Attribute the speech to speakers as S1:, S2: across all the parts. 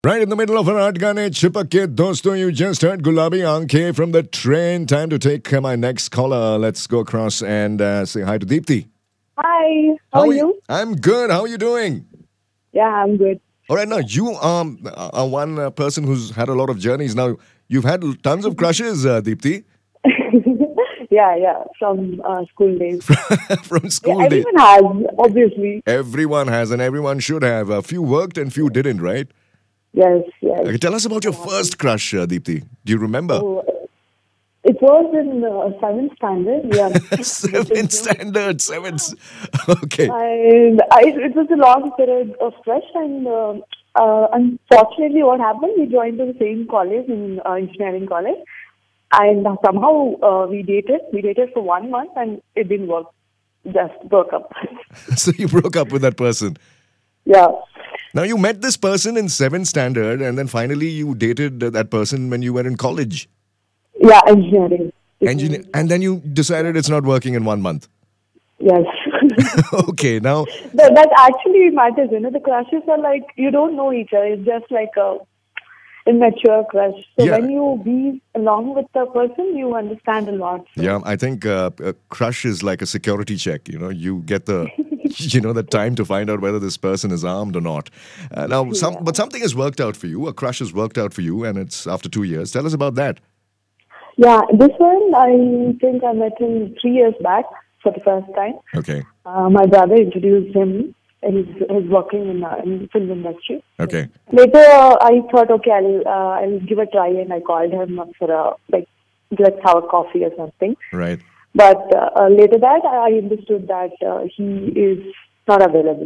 S1: Right in the middle of an art gaane chipak ke dosto, you just heard Gulabi Aankhein from the train. Time to take my next caller. Let's go across and say hi to Deepthi.
S2: Hi, how are you?
S1: I'm good. How are you doing?
S2: Yeah, I'm good.
S1: All right, now you are one person who's had a lot of journeys. Now you've had tons of crushes, Deepthi.
S2: Yeah, from school days.
S1: From school days.
S2: Everyone has, obviously.
S1: Everyone has, and everyone should have. A few worked and few didn't, right?
S2: Yes.
S1: Okay, tell us about your first crush, Deepthi. Do you remember?
S2: Oh, it was in 7th standard. Yeah.
S1: 7th standard, 7th. Okay.
S2: And it was a long period of crush, and unfortunately, what happened? We joined the same college, in engineering college, and somehow we dated. We dated for 1 month, and it didn't work. Just broke up.
S1: So you broke up with that person.
S2: Yeah.
S1: Now, you met this person in 7th standard, and then finally you dated that person when you were in college.
S2: Yeah, engineering.
S1: And then you decided it's not working in 1 month.
S2: Yes.
S1: Okay, now...
S2: That actually matters. The crushes are like, you don't know each other. It's just like a immature crush. So
S1: Yeah.
S2: when you be along with the person, you understand a lot. So.
S1: Yeah, I think a crush is like a security check. You get the... the time to find out whether this person is armed or not. But something has worked out for you. A crush has worked out for you, and it's after 2 years. Tell us about that.
S2: Yeah, this one, I think I met him 3 years back for the first time.
S1: Okay.
S2: My brother introduced him. He's working in the film industry.
S1: Okay.
S2: Later, I thought, okay, I'll give a try, and I called him up for let's have a coffee or something.
S1: Right.
S2: But later that, I understood that he is not available.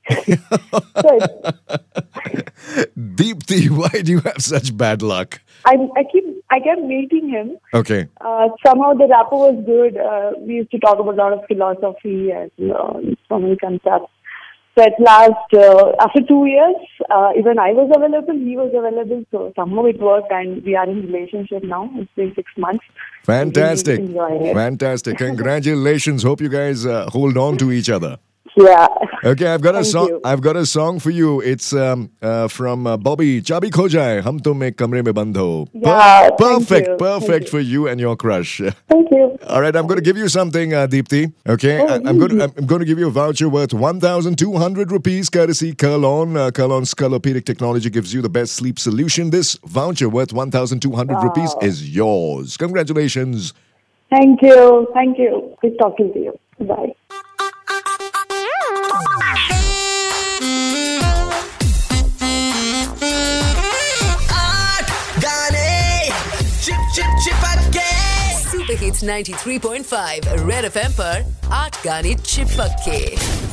S1: Deepthi, why do you have such bad luck?
S2: I kept meeting him.
S1: Okay.
S2: Somehow the rapport was good. We used to talk about a lot of philosophy and so many concepts. So at last, after 2 years, even I was available, he was available. So somehow it worked, and we are in relationship now. It's been 6 months.
S1: Fantastic.
S2: Really enjoying it.
S1: Fantastic. Congratulations. Hope you guys hold on to each other.
S2: Yeah.
S1: Okay, I've got a
S2: Thank
S1: song.
S2: you.
S1: I've got a song for you. It's from Bobby. Chabi kho jaye, hum tum ek kamre mein band ho.
S2: Yeah, thank you.
S1: Perfect for you and your crush.
S2: Thank you.
S1: All right, I'm going to give you something, Deepthi. Okay,
S2: Oh,
S1: I'm going to give you a voucher worth 1,200 rupees, courtesy Kurlon. Kurlon's Colorpedic technology gives you the best sleep solution. This voucher worth 1,200 rupees is yours. Congratulations.
S2: Thank you. Thank you. Good talking to you. Bye.
S3: Super hits 93.5 Red FM पर 8 गाने चिपक के